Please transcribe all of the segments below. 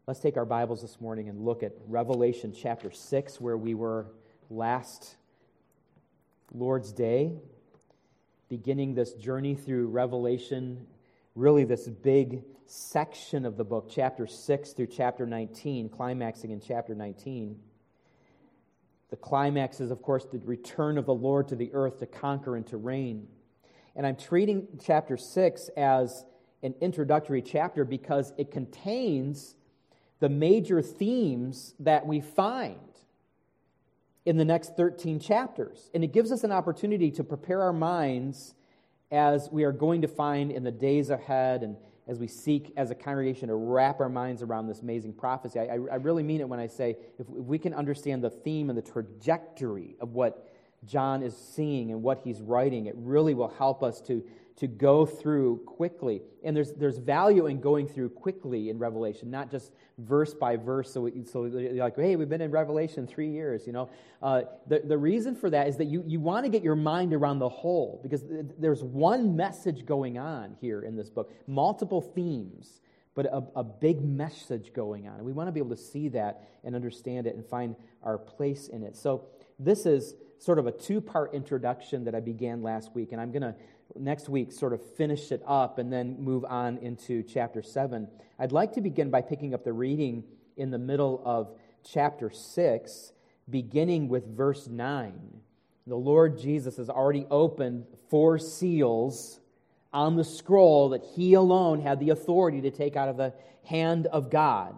Let's take our Bibles this morning and look at Revelation chapter 6, where we were last Lord's Day, beginning this journey through Revelation, really this big section of the book, chapter 6 through chapter 19, climaxing in chapter 19. The climax is, of course, the return of the Lord to the earth to conquer and to reign. And I'm treating chapter 6 as an introductory chapter because it contains the major themes that we find in the next 13 chapters. And it gives us an opportunity to prepare our minds as we are going to find in the days ahead and as we seek as a congregation to wrap our minds around this amazing prophecy. I really mean it when I say if we can understand the theme and the trajectory of what John is seeing and what he's writing, it really will help us to go through quickly. And there's value in going through quickly in Revelation, not just verse by verse. So you're like, hey, we've been in Revelation 3 years, The reason for that is that you want to get your mind around the whole, because there's one message going on here in this book, multiple themes, but a big message going on. And we want to be able to see that and understand it and find our place in it. So this is sort of a two-part introduction that I began last week, and I'm going to next week sort of finish it up and then move on into chapter 7. I'd like to begin by picking up the reading in the middle of chapter 6, beginning with verse 9. The Lord Jesus has already opened 4 seals on the scroll that He alone had the authority to take out of the hand of God.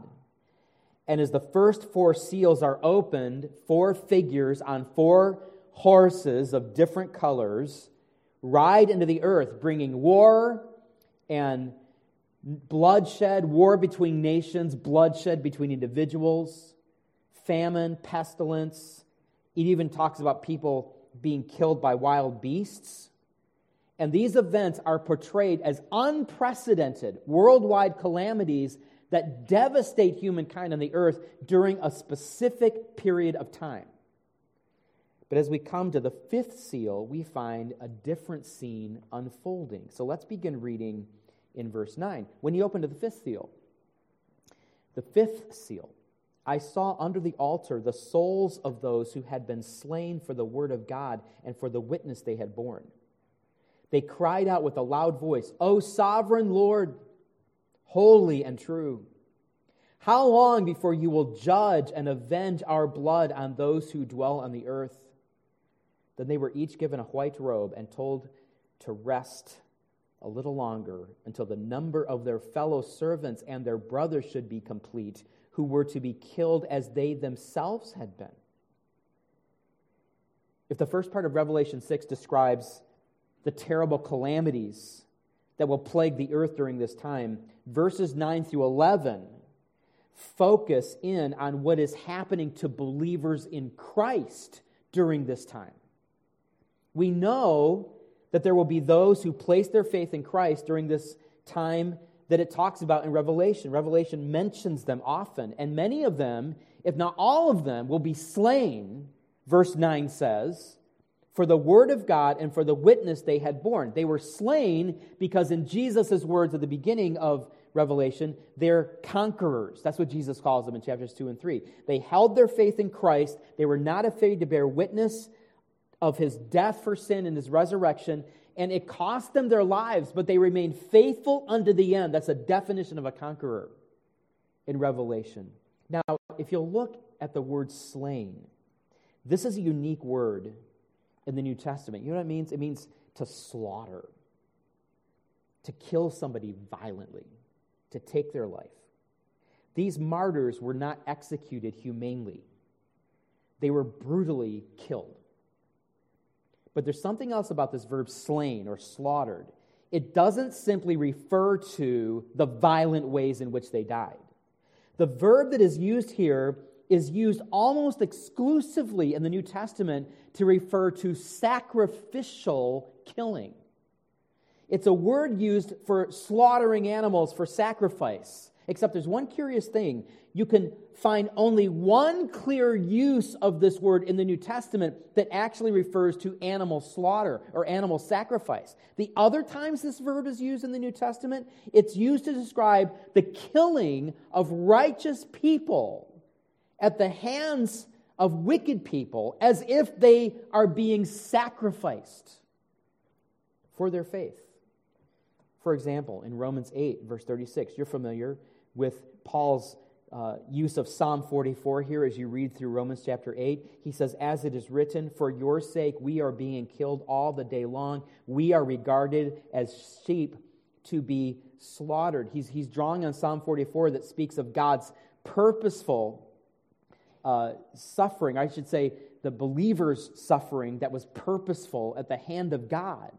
And as the first 4 seals are opened, 4 figures on 4 horses of different colors ride into the earth, bringing war and bloodshed, war between nations, bloodshed between individuals, famine, pestilence. It even talks about people being killed by wild beasts. And these events are portrayed as unprecedented worldwide calamities that devastate humankind on the earth during a specific period of time. But as we come to the 5th seal, we find a different scene unfolding. So let's begin reading in verse 9. When he opened to the 5th seal, the 5th seal, I saw under the altar the souls of those who had been slain for the word of God and for the witness they had borne. They cried out with a loud voice, O sovereign Lord, holy and true, how long before you will judge and avenge our blood on those who dwell on the earth? Then they were each given a white robe and told to rest a little longer until the number of their fellow servants and their brothers should be complete, who were to be killed as they themselves had been. If the first part of Revelation 6 describes the terrible calamities that will plague the earth during this time, verses 9 through 11 focus in on what is happening to believers in Christ during this time. We know that there will be those who place their faith in Christ during this time that it talks about in Revelation. Revelation mentions them often, and many of them, if not all of them, will be slain, verse 9 says, for the word of God and for the witness they had borne. They were slain because in Jesus' words at the beginning of Revelation, they're conquerors. That's what Jesus calls them in chapters 2 and 3. They held their faith in Christ. They were not afraid to bear witness of His death for sin and His resurrection, and it cost them their lives, but they remained faithful unto the end. That's a definition of a conqueror in Revelation. Now, if you'll look at the word slain, this is a unique word in the New Testament. You know what it means? It means to slaughter, to kill somebody violently, to take their life. These martyrs were not executed humanely. They were brutally killed. But there's something else about this verb slain or slaughtered. It doesn't simply refer to the violent ways in which they died. The verb that is used here is used almost exclusively in the New Testament to refer to sacrificial killing. It's a word used for slaughtering animals for sacrifice. Except there's one curious thing. You can find only one clear use of this word in the New Testament that actually refers to animal slaughter or animal sacrifice. The other times this verb is used in the New Testament, it's used to describe the killing of righteous people at the hands of wicked people as if they are being sacrificed for their faith. For example, in Romans 8, verse 36, you're familiar with Paul's use of Psalm 44 here as you read through Romans chapter 8. He says, as it is written, for your sake we are being killed all the day long. We are regarded as sheep to be slaughtered. He's drawing on Psalm 44 that speaks of God's purposeful suffering. I should say the believer's suffering that was purposeful at the hand of God,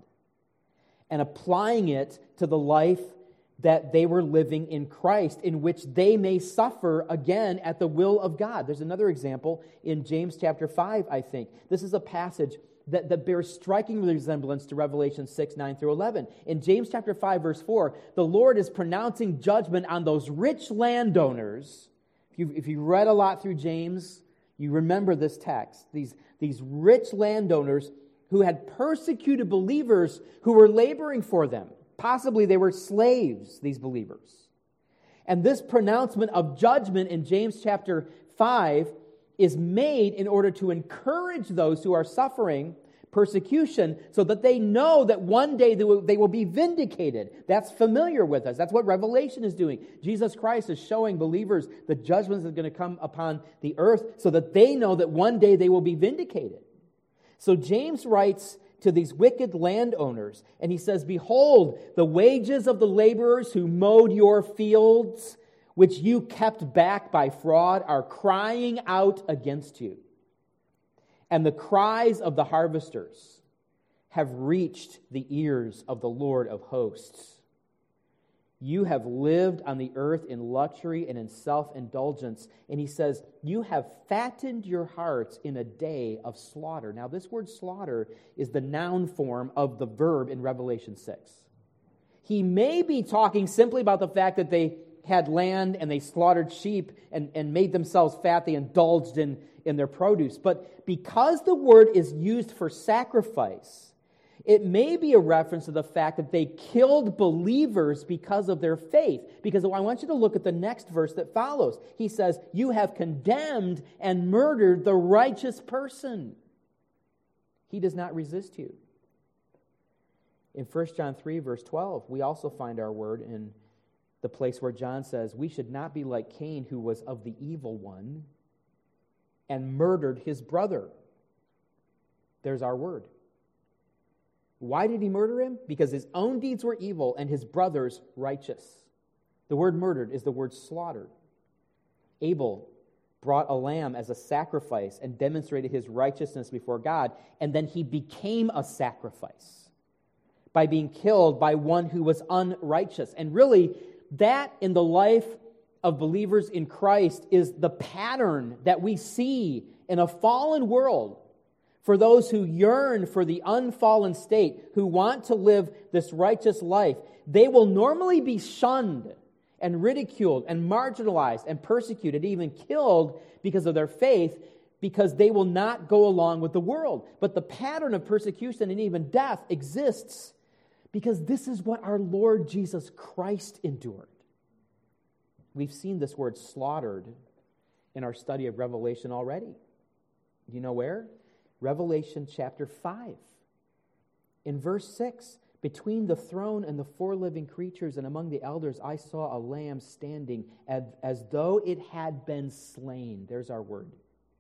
and applying it to the life that they were living in Christ, in which they may suffer again at the will of God. There's another example in James chapter 5, I think. This is a passage that bears striking resemblance to Revelation 6, 9 through 11. In James chapter 5, verse 4, the Lord is pronouncing judgment on those rich landowners. If you read a lot through James, you remember this text. These rich landowners who had persecuted believers who were laboring for them. Possibly they were slaves, these believers. And this pronouncement of judgment in James chapter 5 is made in order to encourage those who are suffering persecution so that they know that one day they will be vindicated. That's familiar with us. That's what Revelation is doing. Jesus Christ is showing believers the judgments that are going to come upon the earth so that they know that one day they will be vindicated. So James writes to these wicked landowners, and he says, behold, the wages of the laborers who mowed your fields, which you kept back by fraud, are crying out against you. And the cries of the harvesters have reached the ears of the Lord of hosts. You have lived on the earth in luxury and in self-indulgence. And he says, you have fattened your hearts in a day of slaughter. Now, this word slaughter is the noun form of the verb in Revelation 6. He may be talking simply about the fact that they had land and they slaughtered sheep and made themselves fat. They indulged in their produce. But because the word is used for sacrifice, it may be a reference to the fact that they killed believers because of their faith. Because I want you to look at the next verse that follows. He says, you have condemned and murdered the righteous person. He does not resist you. In 1 John 3, verse 12, we also find our word in the place where John says, we should not be like Cain, who was of the evil one and murdered his brother. There's our word. Why did he murder him? Because his own deeds were evil and his brother's righteous. The word murdered is the word slaughtered. Abel brought a lamb as a sacrifice and demonstrated his righteousness before God, and then he became a sacrifice by being killed by one who was unrighteous. And really, that in the life of believers in Christ is the pattern that we see in a fallen world. For those who yearn for the unfallen state, who want to live this righteous life, they will normally be shunned and ridiculed and marginalized and persecuted, even killed because of their faith, because they will not go along with the world. But the pattern of persecution and even death exists because this is what our Lord Jesus Christ endured. We've seen this word slaughtered in our study of Revelation already. Do you know where? Revelation chapter 5. In verse 6, between the throne and the four living creatures and among the elders, I saw a lamb standing as though it had been slain. There's our word.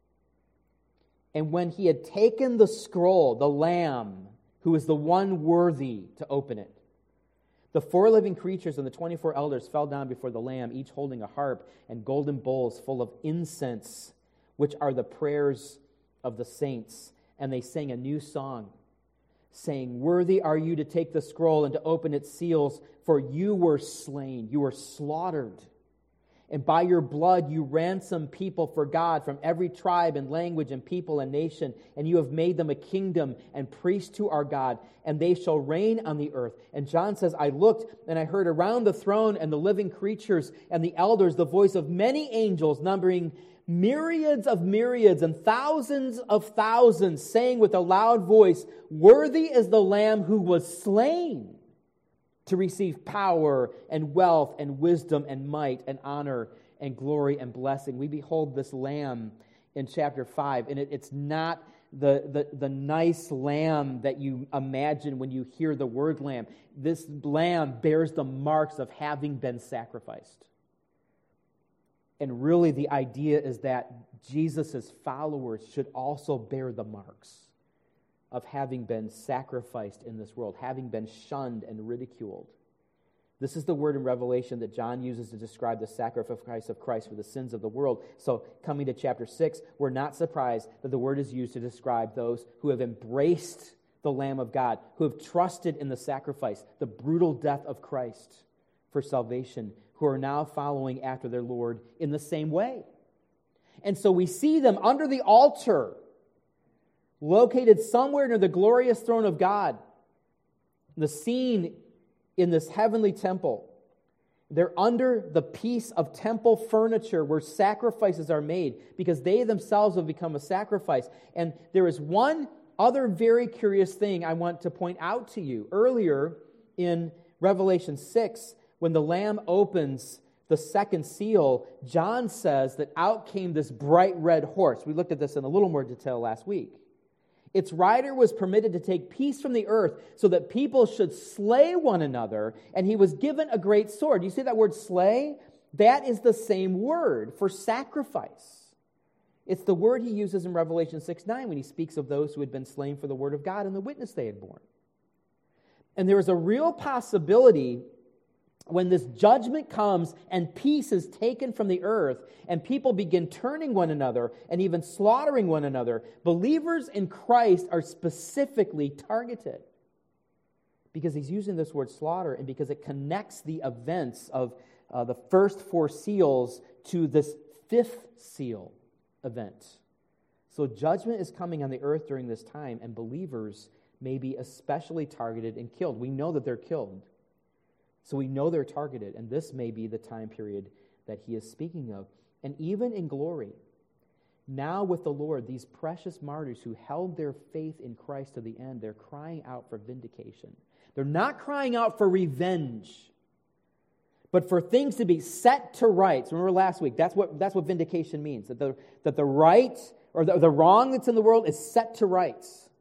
And when he had taken the scroll, the lamb, who is the one worthy to open it, the four living creatures and the 24 elders fell down before the lamb, each holding a harp and golden bowls full of incense, which are the prayers of the saints. And they sang a new song, saying, worthy are you to take the scroll and to open its seals, for you were slain, you were slaughtered, And by your blood you ransomed people for God from every tribe and language and people and nation. And you have made them a kingdom and priests to our God, and they shall reign on the earth. And John says, I looked and I heard around the throne and the living creatures and the elders the voice of many angels, numbering myriads of myriads and thousands of thousands, saying with a loud voice, worthy is the Lamb who was slain to receive power and wealth and wisdom and might and honor and glory and blessing. We behold this Lamb in chapter 5, and it's not the nice lamb that you imagine when you hear the word lamb. This lamb bears the marks of having been sacrificed. And really the idea is that Jesus' followers should also bear the marks of having been sacrificed in this world, having been shunned and ridiculed. This is the word in Revelation that John uses to describe the sacrifice of Christ for the sins of the world. So coming to chapter 6, we're not surprised that the word is used to describe those who have embraced the Lamb of God, who have trusted in the sacrifice, the brutal death of Christ for salvation, who are now following after their Lord in the same way. And so we see them under the altar, located somewhere near the glorious throne of God. The scene in this heavenly temple. They're under the piece of temple furniture where sacrifices are made because they themselves have become a sacrifice. And there is one other very curious thing I want to point out to you. Earlier in Revelation 6, when the Lamb opens the second seal, John says that out came this bright red horse. We looked at this in a little more detail last week. Its rider was permitted to take peace from the earth so that people should slay one another, and he was given a great sword. You see that word slay? That is the same word for sacrifice. It's the word he uses in Revelation 6:9 when he speaks of those who had been slain for the word of God and the witness they had borne. And there is a real possibility when this judgment comes and peace is taken from the earth and people begin turning one another and even slaughtering one another, believers in Christ are specifically targeted. Because he's using this word slaughter and because it connects the events of the first four seals to this fifth seal event. So judgment is coming on the earth during this time, and believers may be especially targeted and killed. We know that they're killed. So we know they're targeted, and this may be the time period that he is speaking of. And even in glory, now with the Lord, these precious martyrs who held their faith in Christ to the end, they're crying out for vindication. They're not crying out for revenge, but for things to be set to rights. Remember last week, that's what vindication means, that the right or the wrong that's in the world is set to rights.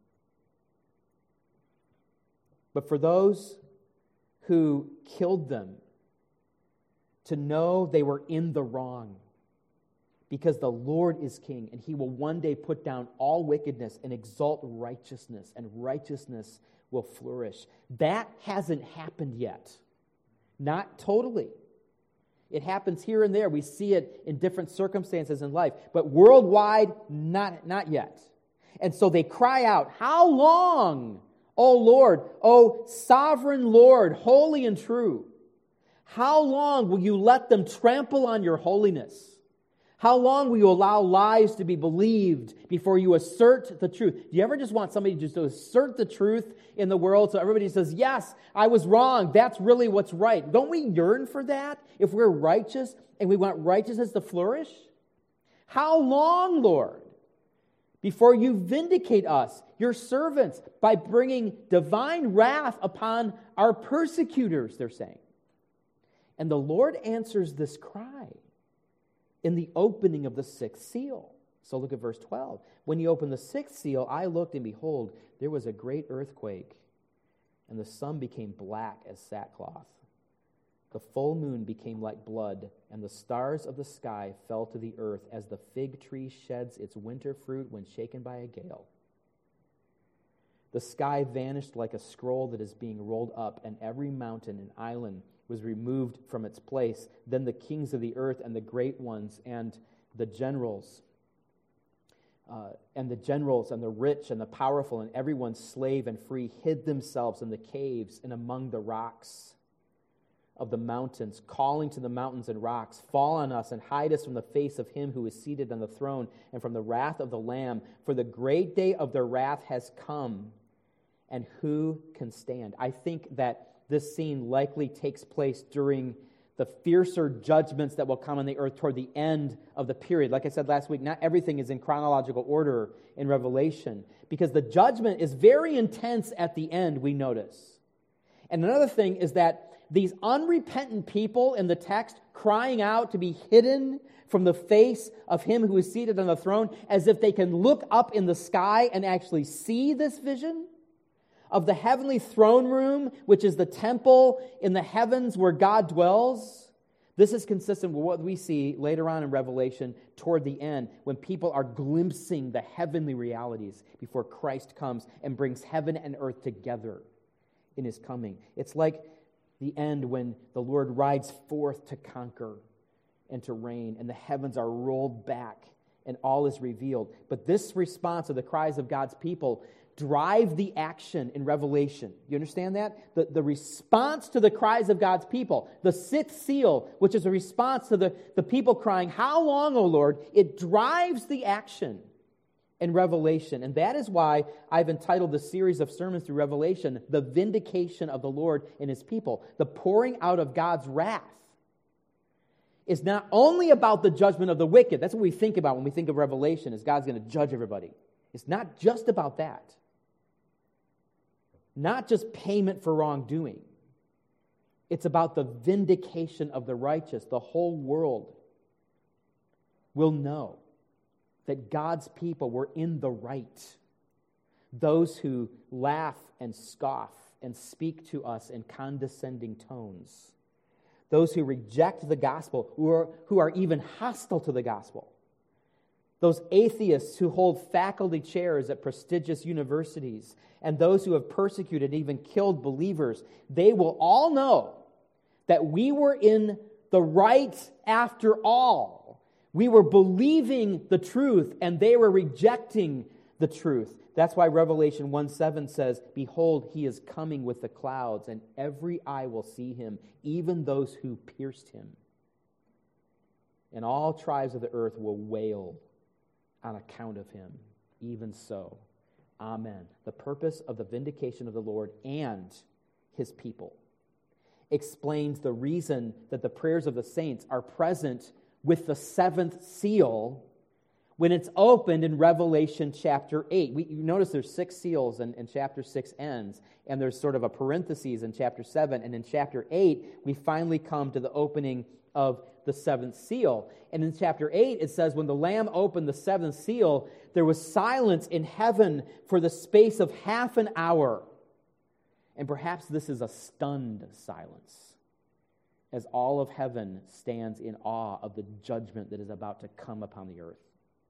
But for those who killed them, to know they were in the wrong, because the Lord is king, and he will one day put down all wickedness and exalt righteousness, and righteousness will flourish. That hasn't happened yet. Not totally. It happens here and there. We see it in different circumstances in life. But worldwide, not yet. And so they cry out, how long, O Lord, O sovereign Lord, holy and true? How long will you let them trample on your holiness? How long will you allow lies to be believed before you assert the truth? Do you ever just want somebody just to assert the truth in the world so everybody says, yes, I was wrong, that's really what's right? Don't we yearn for that if we're righteous and we want righteousness to flourish? How long, Lord, before you vindicate us, your servants, by bringing divine wrath upon our persecutors, they're saying. And the Lord answers this cry in the opening of the sixth seal. So look at verse 12. When he opened the sixth seal, I looked, and behold, there was a great earthquake, and the sun became black as sackcloth. The full moon became like blood, and the stars of the sky fell to the earth as the fig tree sheds its winter fruit when shaken by a gale. The sky vanished like a scroll that is being rolled up, and every mountain and island was removed from its place. Then the kings of the earth and the great ones and the generals and the rich and the powerful and everyone slave and free hid themselves in the caves and among the rocks. of the mountains, calling to the mountains and rocks, fall on us and hide us from the face of him who is seated on the throne and from the wrath of the Lamb. For the great day of their wrath has come, and who can stand? I think that this scene likely takes place during the fiercer judgments that will come on the earth toward the end of the period. Like I said last week, not everything is in chronological order in Revelation, because the judgment is very intense at the end, we notice. And another thing is that these unrepentant people in the text crying out to be hidden from the face of him who is seated on the throne, as if they can look up in the sky and actually see this vision of the heavenly throne room, which is the temple in the heavens where God dwells. This is consistent with what we see later on in Revelation toward the end, when people are glimpsing the heavenly realities before Christ comes and brings heaven and earth together in his coming. It's like the end when the Lord rides forth to conquer and to reign, and the heavens are rolled back and all is revealed. But this response of the cries of God's people drive the action in Revelation. You understand that? The response to the cries of God's people, the sixth seal, which is a response to the people crying, "How long, O Lord?" It drives the action in Revelation. And that is why I've entitled the series of sermons through Revelation, "The Vindication of the Lord and his people." The pouring out of God's wrath is not only about the judgment of the wicked. That's what we think about when we think of Revelation, is God's going to judge everybody. It's not just about that. Not just payment for wrongdoing. It's about the vindication of the righteous. The whole world will know that God's people were in the right. Those who laugh and scoff and speak to us in condescending tones. Those who reject the gospel, who are even hostile to the gospel. Those atheists who hold faculty chairs at prestigious universities, and those who have persecuted and even killed believers, they will all know that we were in the right after all. We were believing the truth, and they were rejecting the truth. That's why Revelation 1:7 says, "Behold, he is coming with the clouds, and every eye will see him, even those who pierced him. And all tribes of the earth will wail on account of him. Even so, amen." The purpose of the vindication of the Lord and his people explains the reason that the prayers of the saints are present with the seventh seal when it's opened in Revelation chapter 8. You notice there's 6 seals and chapter 6 ends, and there's sort of a parenthesis in chapter 7, and in chapter 8 we finally come to the opening of the 7th seal. And in chapter 8 it says, when the Lamb opened the 7th seal, there was silence in heaven for the space of half an hour. And perhaps this is a stunned silence, as all of heaven stands in awe of the judgment that is about to come upon the earth.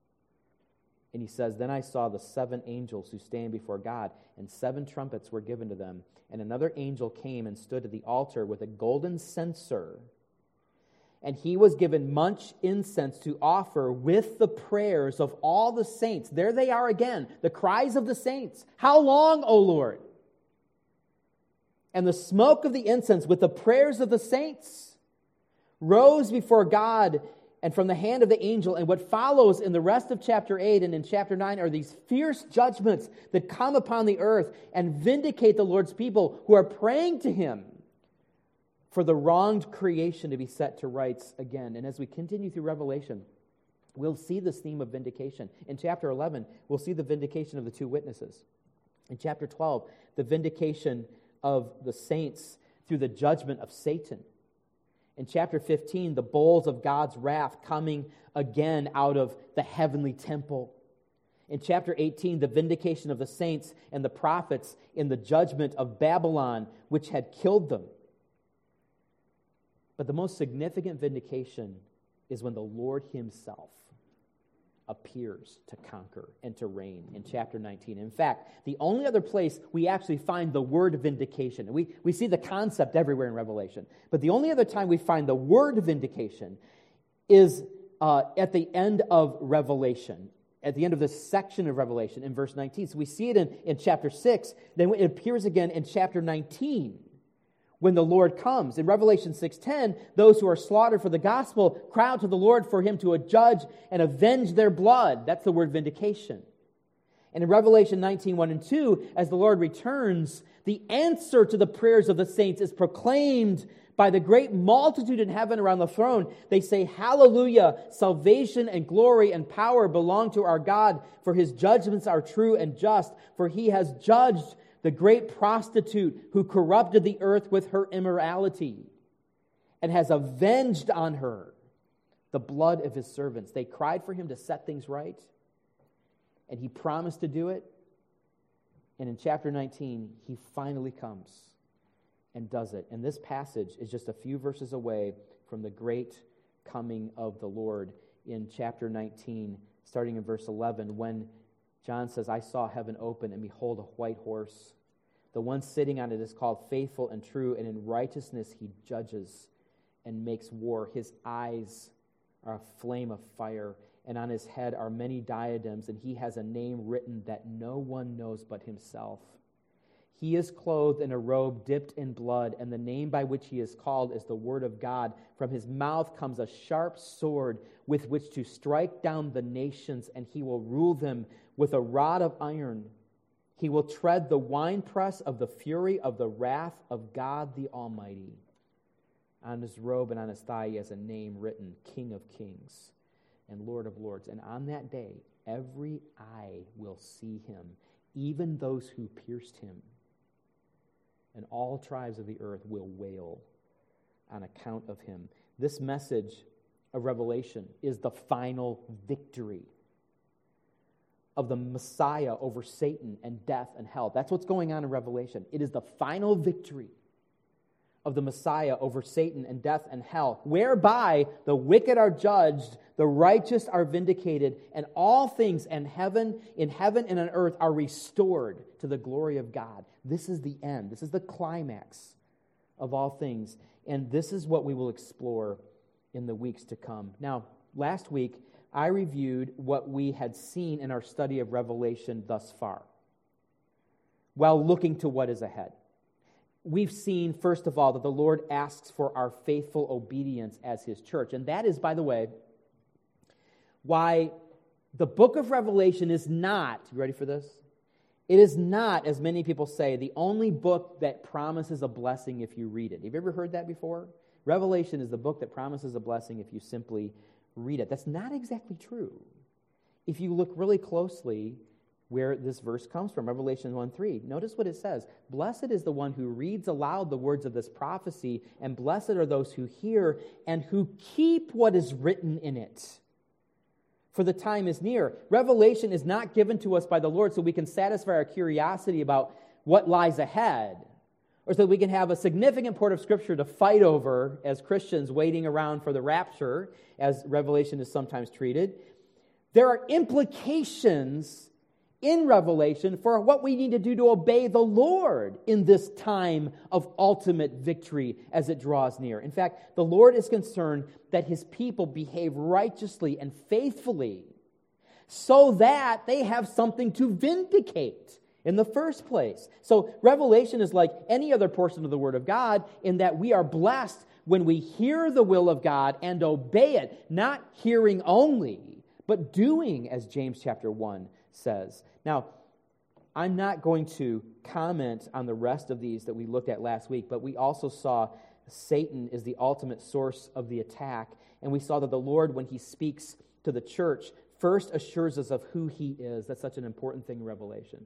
And he says, "Then I saw the 7 angels who stand before God, and 7 trumpets were given to them. And another angel came and stood at the altar with a golden censer. And he was given much incense to offer with the prayers of all the saints." There they are again, the cries of the saints. "How long, O Lord?" And the smoke of the incense with the prayers of the saints rose before God and from the hand of the angel. And what follows in the rest of chapter 8 and in chapter 9 are these fierce judgments that come upon the earth and vindicate the Lord's people who are praying to him for the wronged creation to be set to rights again. And as we continue through Revelation, we'll see this theme of vindication. In chapter 11, we'll see the vindication of the 2 witnesses. In chapter 12, the vindication of the saints through the judgment of Satan. In chapter 15, the bowls of God's wrath coming again out of the heavenly temple. In chapter 18, the vindication of the saints and the prophets in the judgment of Babylon, which had killed them. But the most significant vindication is when the Lord himself appears to conquer and to reign in chapter 19. In fact, the only other place we actually find the word vindication, we see the concept everywhere in Revelation, but the only other time we find the word vindication is at the end of Revelation, at the end of this section of Revelation in verse 19. So we see it in chapter 6, then it appears again in chapter 19, when the Lord comes. In Revelation 6:10, those who are slaughtered for the gospel cry out to the Lord for him to judge and avenge their blood. That's the word vindication. And in Revelation 19:1 and 2, as the Lord returns, the answer to the prayers of the saints is proclaimed by the great multitude in heaven around the throne. They say, "Hallelujah, salvation and glory and power belong to our God, for his judgments are true and just, for he has judged the great prostitute who corrupted the earth with her immorality and has avenged on her the blood of his servants." They cried for him to set things right, and he promised to do it. And in chapter 19, he finally comes and does it. And this passage is just a few verses away from the great coming of the Lord in chapter 19, starting in verse 11, when John says, "I saw heaven open, and behold, a white horse. The one sitting on it is called Faithful and True, and in righteousness he judges and makes war. His eyes are a flame of fire, and on his head are many diadems, and he has a name written that no one knows but himself. He is clothed in a robe dipped in blood, and the name by which he is called is the Word of God. From his mouth comes a sharp sword with which to strike down the nations, and he will rule them with a rod of iron. He will tread the winepress of the fury of the wrath of God the Almighty. On his robe and on his thigh he has a name written, King of Kings and Lord of Lords. And on that day, every eye will see him, even those who pierced him. And all tribes of the earth will wail on account of him." This message of Revelation is the final victory of the Messiah over Satan and death and hell. That's what's going on in Revelation. It is the final victory of the Messiah over Satan and death and hell, whereby the wicked are judged, the righteous are vindicated, and all things in heaven and on earth are restored to the glory of God. This is the end. This is the climax of all things. And this is what we will explore in the weeks to come. Now, last week, I reviewed what we had seen in our study of Revelation thus far, while looking to what is ahead. We've seen, first of all, that the Lord asks for our faithful obedience as his church. And that is, by the way, why the book of Revelation is not, you ready for this? It is not, as many people say, the only book that promises a blessing if you read it. Have you ever heard that before? Revelation is the book that promises a blessing if you simply read it. That's not exactly true. If you look really closely where this verse comes from, Revelation 1:3. Notice what it says. "Blessed is the one who reads aloud the words of this prophecy, and blessed are those who hear and who keep what is written in it. For the time is near." Revelation is not given to us by the Lord so we can satisfy our curiosity about what lies ahead, or so that we can have a significant part of Scripture to fight over as Christians waiting around for the rapture, as Revelation is sometimes treated. There are implications in Revelation for what we need to do to obey the Lord in this time of ultimate victory as it draws near. In fact, the Lord is concerned that his people behave righteously and faithfully so that they have something to vindicate in the first place. So Revelation is like any other portion of the Word of God in that we are blessed when we hear the will of God and obey it, not hearing only, but doing, as James chapter 1 says. Now, I'm not going to comment on the rest of these that we looked at last week, but we also saw Satan is the ultimate source of the attack, and we saw that the Lord, when he speaks to the church, first assures us of who he is. That's such an important thing in Revelation.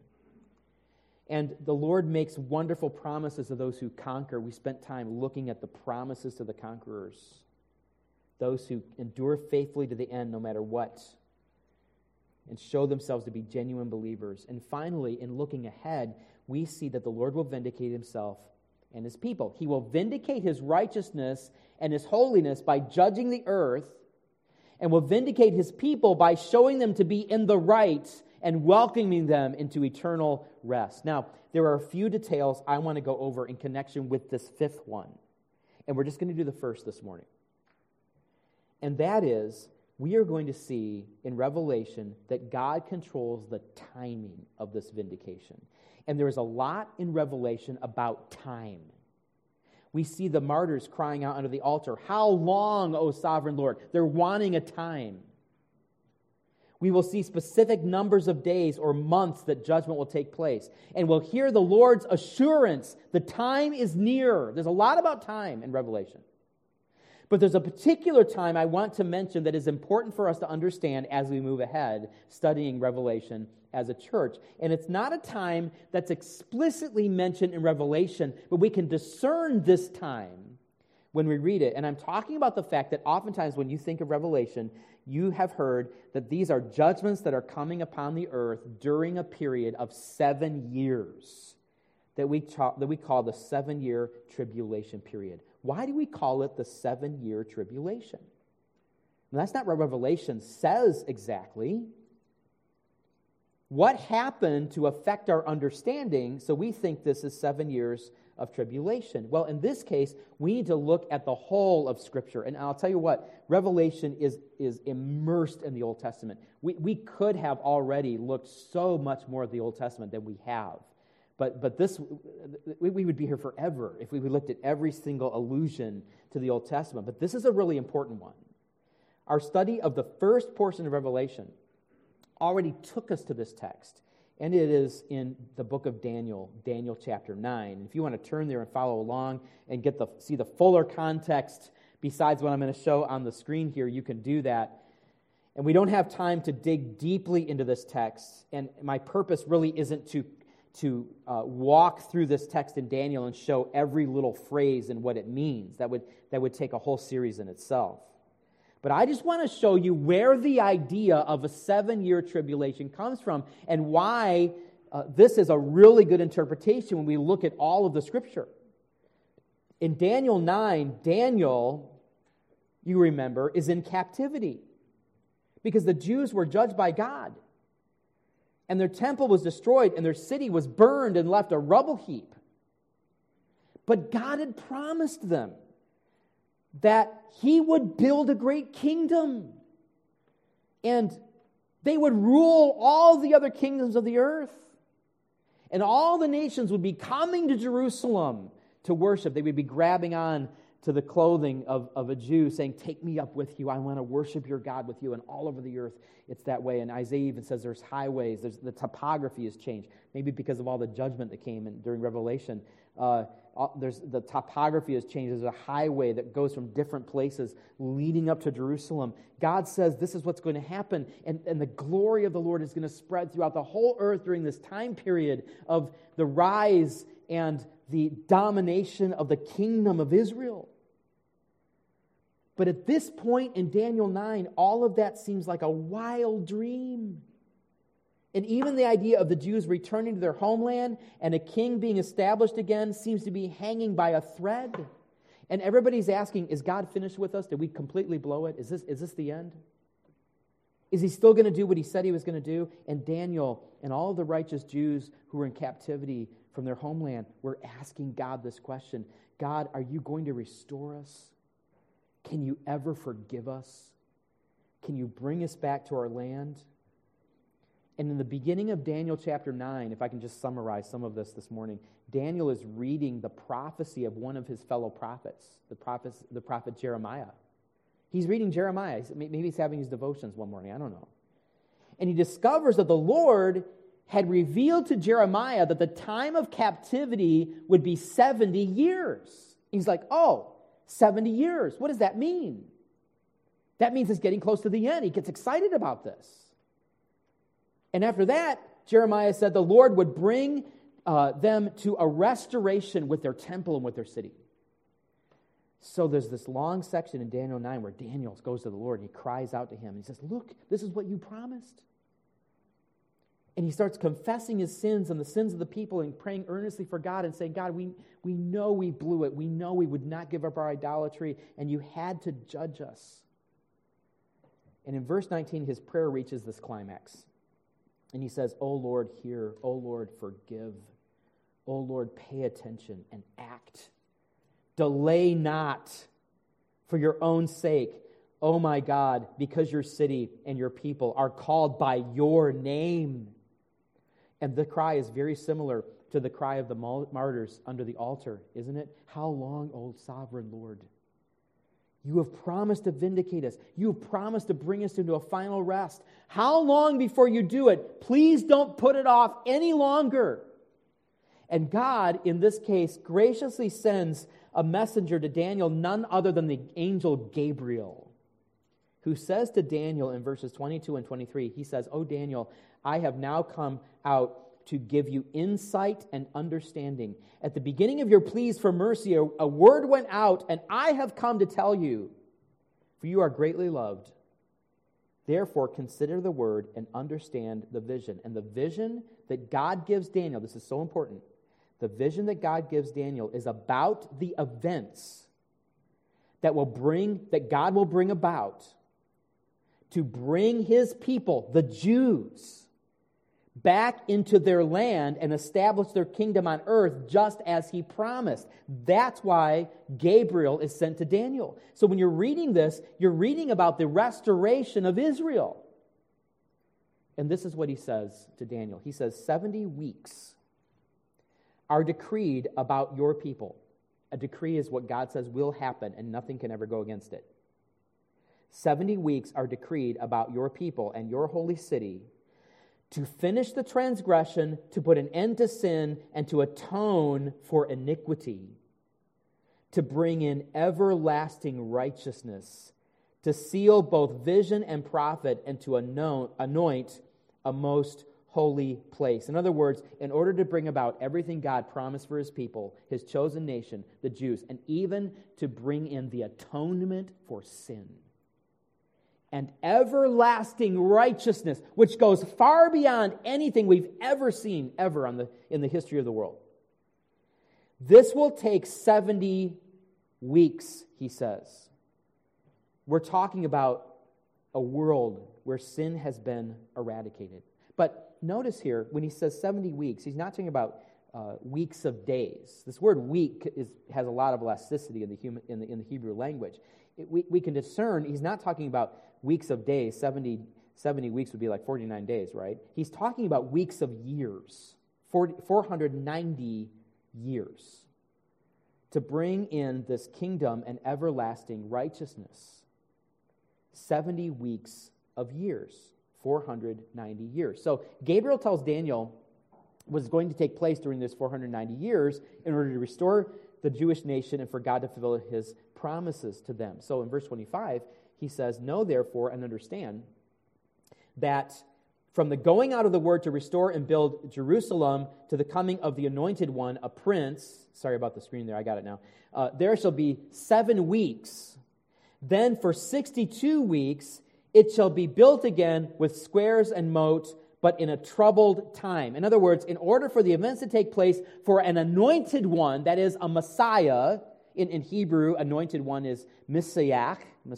And the Lord makes wonderful promises to those who conquer. We spent time looking at the promises to the conquerors, those who endure faithfully to the end no matter what, and show themselves to be genuine believers. And finally, in looking ahead, we see that the Lord will vindicate himself and his people. He will vindicate his righteousness and his holiness by judging the earth, and will vindicate his people by showing them to be in the right and welcoming them into eternal rest. Now, there are a few details I want to go over in connection with this fifth one, and we're just going to do the first this morning. And that is, we are going to see in Revelation that God controls the timing of this vindication. And there is a lot in Revelation about time. We see the martyrs crying out under the altar, "How long, O sovereign Lord?" They're wanting a time. We will see specific numbers of days or months that judgment will take place. And we'll hear the Lord's assurance, the time is near. There's a lot about time in Revelation. But there's a particular time I want to mention that is important for us to understand as we move ahead studying Revelation as a church. And it's not a time that's explicitly mentioned in Revelation, but we can discern this time when we read it. And I'm talking about the fact that oftentimes when you think of Revelation, you have heard that these are judgments that are coming upon the earth during a period of 7 years that we call the 7-year tribulation period. Why do we call it the 7-year tribulation? Well, that's not what Revelation says exactly. What happened to affect our understanding so we think this is 7 years of tribulation? Well, in this case, we need to look at the whole of Scripture. And I'll tell you what, Revelation is immersed in the Old Testament. We could have already looked so much more at the Old Testament than we have. But this, we would be here forever if we looked at every single allusion to the Old Testament. But this is a really important one. Our study of the first portion of Revelation already took us to this text. And it is in the book of Daniel, Daniel chapter 9. And if you want to turn there and follow along and see the fuller context besides what I'm going to show on the screen here, you can do that. And we don't have time to dig deeply into this text. And my purpose really isn't to walk through this text in Daniel and show every little phrase and what it means. That would take a whole series in itself. But I just want to show you where the idea of a 7-year tribulation comes from and why this is a really good interpretation when we look at all of the Scripture. In Daniel 9, Daniel, you remember, is in captivity because the Jews were judged by God. And their temple was destroyed, and their city was burned and left a rubble heap. But God had promised them that He would build a great kingdom, and they would rule all the other kingdoms of the earth. And all the nations would be coming to Jerusalem to worship. They would be grabbing on to the clothing of a Jew, saying, "Take me up with you. I want to worship your God with you." And all over the earth, it's that way. And Isaiah even says there's highways. The topography has changed. Maybe because of all the judgment that came in during Revelation. The topography has changed. There's a highway that goes from different places leading up to Jerusalem. God says this is what's going to happen. And the glory of the Lord is going to spread throughout the whole earth during this time period of the rise and the domination of the kingdom of Israel. But at this point in Daniel 9, all of that seems like a wild dream. And even the idea of the Jews returning to their homeland and a king being established again seems to be hanging by a thread. And everybody's asking, is God finished with us? Did we completely blow it? Is this the end? Is He still going to do what He said He was going to do? And Daniel and all of the righteous Jews who were in captivity from their homeland were asking God this question: God, are you going to restore us? Can you ever forgive us? Can you bring us back to our land? And in the beginning of Daniel chapter 9, if I can just summarize some of this morning, Daniel is reading the prophecy of one of his fellow prophets, the prophet Jeremiah. He's reading Jeremiah. Maybe he's having his devotions one morning. I don't know. And he discovers that the Lord had revealed to Jeremiah that the time of captivity would be 70 years. He's like, 70 years. What does that mean? That means it's getting close to the end. He gets excited about this. And after that, Jeremiah said the Lord would bring them to a restoration with their temple and with their city. So there's this long section in Daniel 9 where Daniel goes to the Lord and he cries out to Him. He says, look, this is what you promised. And he starts confessing his sins and the sins of the people and praying earnestly for God and saying, God, we know we blew it. We know we would not give up our idolatry, and you had to judge us. And in verse 19, his prayer reaches this climax. And he says, O Lord, hear. O Lord, forgive. O Lord, pay attention and act. Delay not for your own sake, O my God, because your city and your people are called by your name. And the cry is very similar to the cry of the martyrs under the altar, isn't it? How long, O sovereign Lord? You have promised to vindicate us. You have promised to bring us into a final rest. How long before you do it? Please don't put it off any longer. And God, in this case, graciously sends a messenger to Daniel, none other than the angel Gabriel, who says to Daniel in verses 22 and 23, he says, "O Daniel, I have now come out to give you insight and understanding. At the beginning of your pleas for mercy, a word went out, and I have come to tell you, for you are greatly loved. Therefore, consider the word and understand the vision." And the vision that God gives Daniel, this is so important, the vision that God gives Daniel is about the events that God will bring about to bring his people, the Jews, back into their land and establish their kingdom on earth just as he promised. That's why Gabriel is sent to Daniel. So when you're reading this, you're reading about the restoration of Israel. And this is what he says to Daniel. He says, 70 weeks are decreed about your people. A decree is what God says will happen, and nothing can ever go against it. 70 weeks are decreed about your people and your holy city to finish the transgression, to put an end to sin, and to atone for iniquity, to bring in everlasting righteousness, to seal both vision and prophet, and to anoint a most holy place. In other words, in order to bring about everything God promised for his people, his chosen nation, the Jews, and even to bring in the atonement for sin and everlasting righteousness, which goes far beyond anything we've ever seen in the history of the world. This will take 70 weeks, he says. We're talking about a world where sin has been eradicated. But notice here, when he says 70 weeks, he's not talking about weeks of days. This word week has a lot of elasticity in the Hebrew language. We can discern he's not talking about weeks of days. 70 weeks would be like 49 days, right? He's talking about weeks of years, 490 years, to bring in this kingdom and everlasting righteousness. 70 weeks of years, 490 years. So Gabriel tells Daniel what's going to take place during this 490 years in order to restore the Jewish nation and for God to fulfill his promises to them. So in verse 25, he says, "Know therefore and understand that from the going out of the word to restore and build Jerusalem to the coming of the anointed one, a prince," sorry about the screen there, I got it now, "there shall be 7 weeks. Then for 62 weeks it shall be built again with squares and moat, but in a troubled time." In other words, in order for the events to take place for an anointed one, that is a Messiah, in Hebrew, anointed one is Messiah.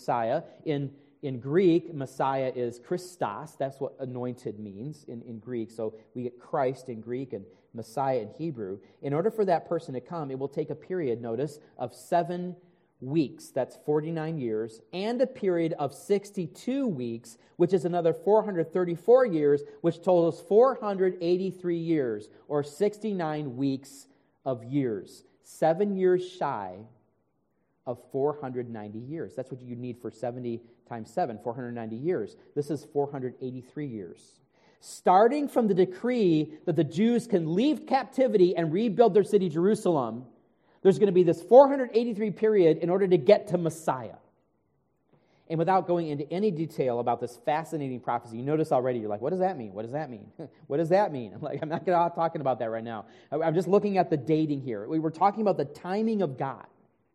In Greek, Messiah is Christos. That's what anointed means in Greek. So we get Christ in Greek and Messiah in Hebrew. In order for that person to come, it will take a period, notice, of 7 weeks. That's 49 years. And a period of 62 weeks, which is another 434 years, which totals 483 years, or 69 weeks of years. 7 years shy of 490 years. That's what you need for 70 times 7, 490 years. This is 483 years. Starting from the decree that the Jews can leave captivity and rebuild their city, Jerusalem, there's going to be this 483 period in order to get to Messiah. And without going into any detail about this fascinating prophecy, you notice already, you're like, what does that mean? What does that mean? What does that mean? I'm not talking about that right now. I'm just looking at the dating here. We were talking about the timing of God.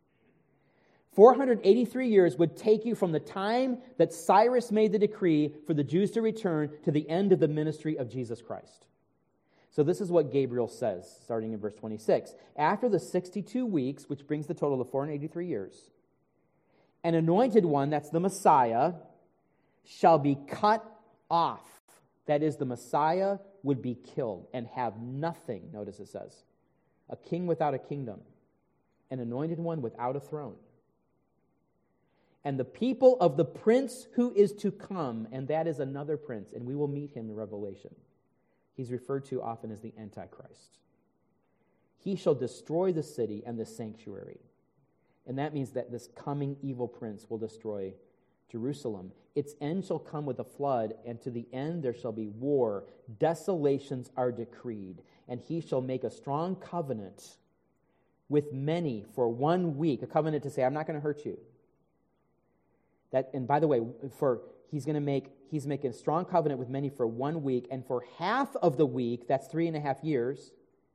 483 years would take you from the time that Cyrus made the decree for the Jews to return to the end of the ministry of Jesus Christ. So this is what Gabriel says, starting in verse 26. After the 62 weeks, which brings the total of 483 years, an anointed one, that's the Messiah, shall be cut off. That is, the Messiah would be killed and have nothing, notice it says. A king without a kingdom, an anointed one without a throne. And the people of the prince who is to come, and that is another prince, and we will meet him in Revelation. He's referred to often as the Antichrist. He shall destroy the city and the sanctuary. And that means that this coming evil prince will destroy Jerusalem. Its end shall come with a flood, and to the end there shall be war. Desolations are decreed, and he shall make a strong covenant with many for 1 week. A covenant to say, I'm not going to hurt you. And by the way, he's making a strong covenant with many for 1 week, and for half of the week, that's 3.5 years,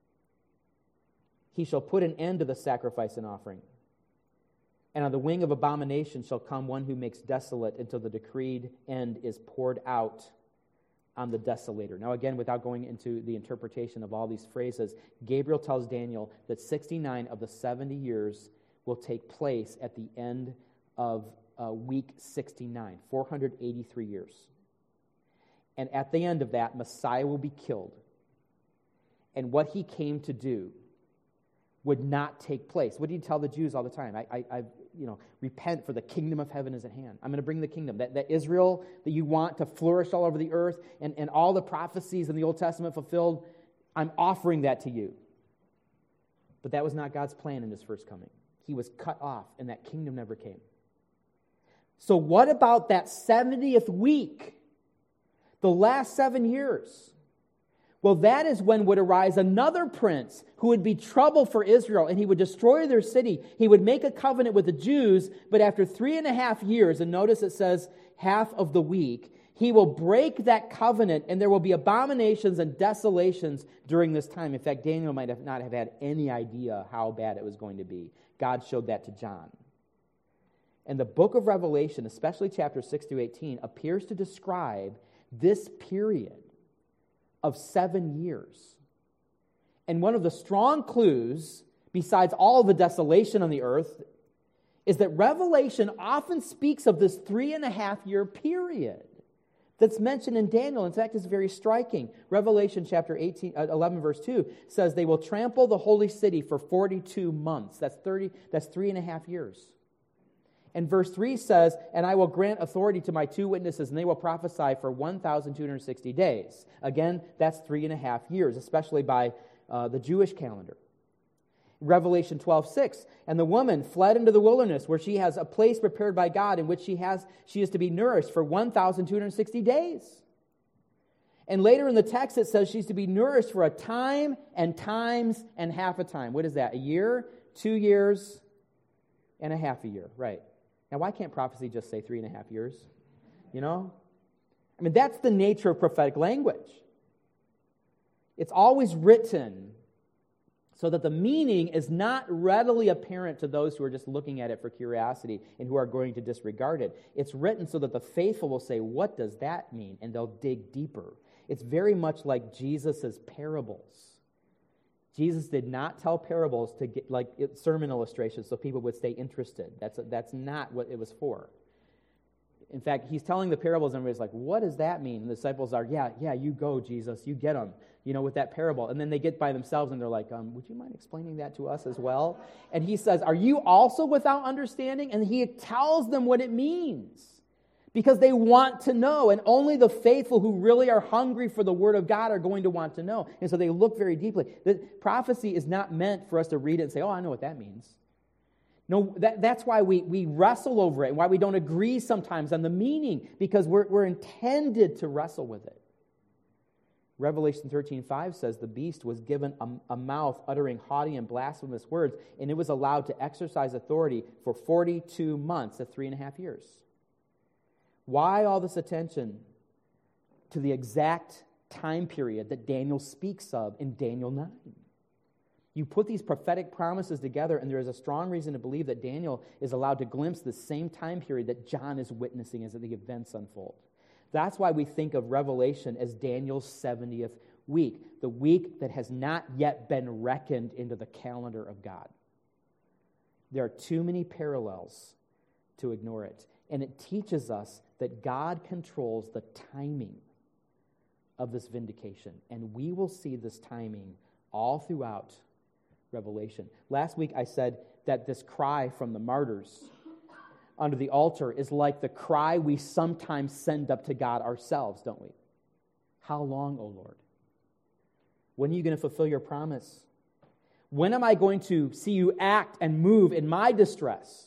he shall put an end to the sacrifice and offering. And on the wing of abomination shall come one who makes desolate until the decreed end is poured out on the desolator. Now again, without going into the interpretation of all these phrases, Gabriel tells Daniel that 69 of the 70 years will take place at the end of week 69, 483 years. And at the end of that, Messiah will be killed. And what he came to do would not take place. What did he tell the Jews all the time? I repent, for the kingdom of heaven is at hand. I'm going to bring the kingdom. That Israel that you want to flourish all over the earth and all the prophecies in the Old Testament fulfilled, I'm offering that to you. But that was not God's plan in his first coming. He was cut off, and that kingdom never came. So what about that 70th week? The last 7 years? Well, that is when would arise another prince who would be trouble for Israel, and he would destroy their city. He would make a covenant with the Jews, but after 3.5 years, and notice it says half of the week, he will break that covenant, and there will be abominations and desolations during this time. In fact, Daniel might not have had any idea how bad it was going to be. God showed that to John. And the book of Revelation, especially chapters 6 through 18, appears to describe this period of 7 years. And one of the strong clues, besides all the desolation on the earth, is that Revelation often speaks of this 3.5-year period that's mentioned in Daniel. In fact, it's very striking. Revelation chapter 11, verse 2 says they will trample the holy city for 42 months. That's 3.5 years. And verse 3 says, and I will grant authority to my 2 witnesses, and they will prophesy for 1,260 days. Again, that's 3.5 years, especially by the Jewish calendar. Revelation 12:6, and the woman fled into the wilderness, where she has a place prepared by God, in which she is to be nourished for 1,260 days. And later in the text it says she's to be nourished for a time and times and half a time. What is that? A year, 2 years, and a half a year, right? Now, why can't prophecy just say 3.5 years? You know? I mean, that's the nature of prophetic language. It's always written so that the meaning is not readily apparent to those who are just looking at it for curiosity and who are going to disregard it. It's written so that the faithful will say, what does that mean? And they'll dig deeper. It's very much like Jesus' parables. Jesus did not tell parables to get like sermon illustrations so people would stay interested. That's not what it was for. In fact, he's telling the parables and everybody's like, what does that mean? And the disciples are, yeah, you go, Jesus, you get them, with that parable. And then they get by themselves and they're like, would you mind explaining that to us as well? And he says, are you also without understanding? And he tells them what it means. Because they want to know, and only the faithful who really are hungry for the Word of God are going to want to know. And so they look very deeply. The prophecy is not meant for us to read it and say, oh, I know what that means. No, that's why we wrestle over it, and why we don't agree sometimes on the meaning, because we're intended to wrestle with it. Revelation 13:5 says the beast was given a mouth uttering haughty and blasphemous words, and it was allowed to exercise authority for 42 months, at 3.5 years. Why all this attention to the exact time period that Daniel speaks of in Daniel 9? You put these prophetic promises together, and there is a strong reason to believe that Daniel is allowed to glimpse the same time period that John is witnessing as the events unfold. That's why we think of Revelation as Daniel's 70th week, the week that has not yet been reckoned into the calendar of God. There are too many parallels to ignore it. And it teaches us that God controls the timing of this vindication. And we will see this timing all throughout Revelation. Last week I said that this cry from the martyrs under the altar is like the cry we sometimes send up to God ourselves, don't we? How long, O Lord? When are you going to fulfill your promise? When am I going to see you act and move in my distress?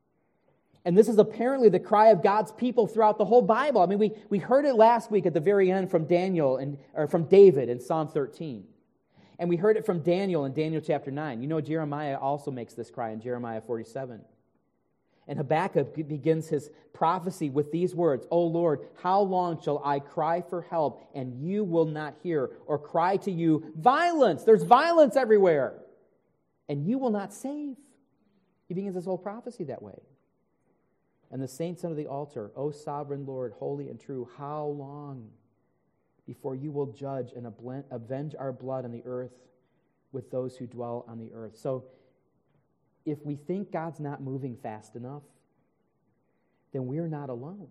And this is apparently the cry of God's people throughout the whole Bible. I mean, we heard it last week at the very end from from David in Psalm 13. And we heard it from Daniel in Daniel chapter 9. You know, Jeremiah also makes this cry in Jeremiah 47. And Habakkuk begins his prophecy with these words, "O Lord, how long shall I cry for help, and you will not hear, or cry to you, violence?" There's violence everywhere. "And you will not save." He begins his whole prophecy that way. And the saints under the altar, "O sovereign Lord, holy and true, how long before you will judge and avenge our blood on the earth with those who dwell on the earth?" So, if we think God's not moving fast enough, then we're not alone.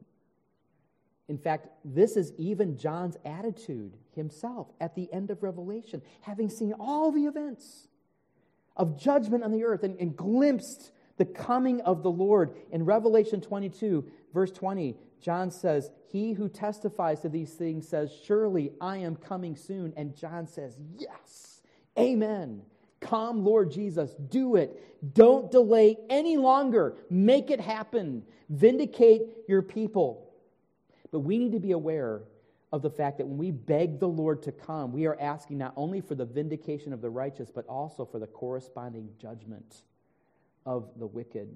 In fact, this is even John's attitude himself at the end of Revelation, having seen all the events of judgment on the earth and glimpsed the coming of the Lord. In Revelation 22, verse 20, John says, "He who testifies to these things says, 'Surely I am coming soon.' And John says, 'Yes, amen. Come, Lord Jesus, do it. Don't delay any longer. Make it happen. Vindicate your people.'" But we need to be aware of the fact that when we beg the Lord to come, we are asking not only for the vindication of the righteous, but also for the corresponding judgment of the wicked.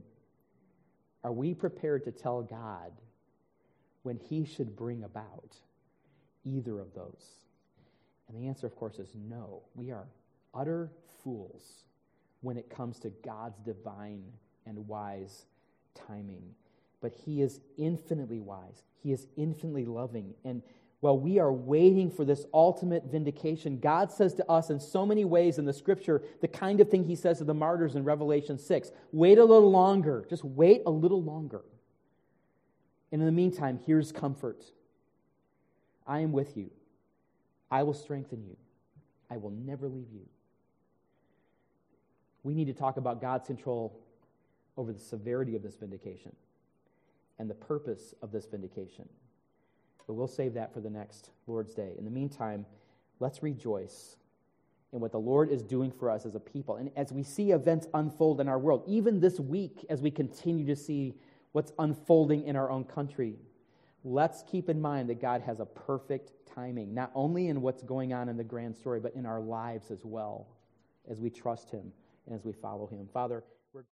Are we prepared to tell God when He should bring about either of those? And the answer, of course, is no. We are utter fools when it comes to God's divine and wise timing. But He is infinitely wise. He is infinitely loving. And while we are waiting for this ultimate vindication, God says to us in so many ways in the Scripture the kind of thing He says to the martyrs in Revelation 6. Wait a little longer. Just wait a little longer. And in the meantime, here's comfort. I am with you. I will strengthen you. I will never leave you. We need to talk about God's control over the severity of this vindication and the purpose of this vindication. But we'll save that for the next Lord's Day. In the meantime, let's rejoice in what the Lord is doing for us as a people. And as we see events unfold in our world, even this week, as we continue to see what's unfolding in our own country, let's keep in mind that God has a perfect timing, not only in what's going on in the grand story, but in our lives as well, as we trust Him and as we follow Him. Father,